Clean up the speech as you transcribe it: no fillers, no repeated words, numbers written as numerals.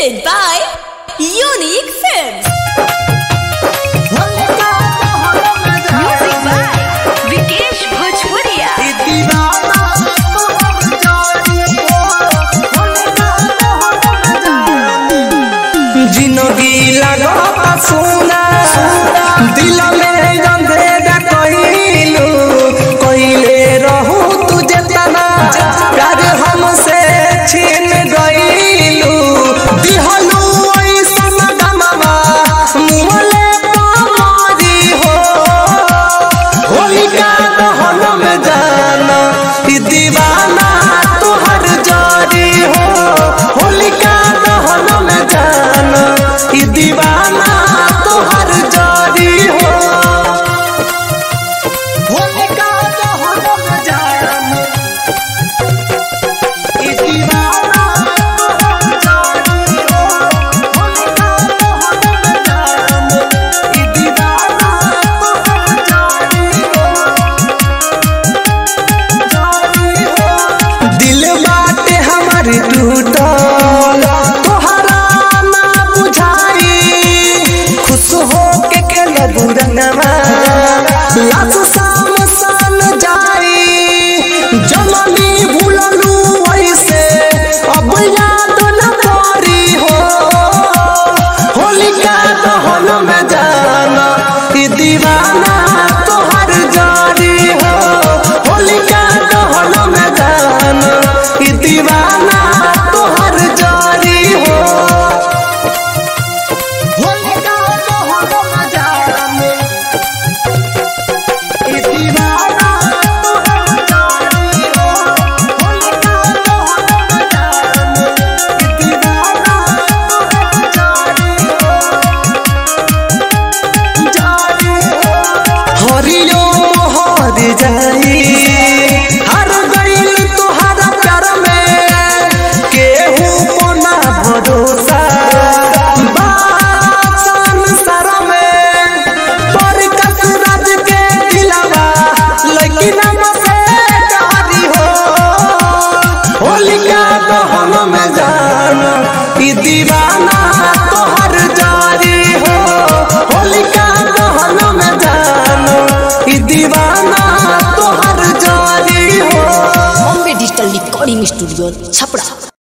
presented by Unique Films. Music by Vikesh Bhojpuria. जिंदगी लगता सोना दिल में अंधेरा कइलू कइले रहू तुझे तना प्यार हमसे छीन गइलू दिहलू ऐसन गमवा मुहले पामारी हो होलिका दहन में जाना ई दीवाना तोहर जारी हो होलिका दहन में जाना ई दीवाना तोहर जारी हो होलिका दहन में जाना ई दीवाना तोहर जारी हो होलिका दहन में जाना ई दीवाना तोहर जारी हो दिल बाटे हमार टूटल तोहरा ना बुझाई खुश हो के खेलब रंगवा लाश शाम सन जाई जननी भूललू ऐसे अब याद न पड़ी हो होलिका दहन में जाना ई दीवाना तोहर जारी हो होलिका दहन में जाना ई दीवाना तोहर जारी हो होलिका दहन में जाना ई दीवाना तोहर जारी हो होलिका दहन में जाना ई दीवाना तोहर जारी हो हरियो मोहर जाई हर गइल तोहरा प्यार में केहू कोना भरोसा बासन सर में पर कसरत के दिलवा लेकिन हमसे जारी हो होलिका दहन में जाना ई दीवाना तोहर जारी हो होलिका दहन में जाना ई दीवाना तोहर जारी हो Bombay Digital Recording Studio, Chapra.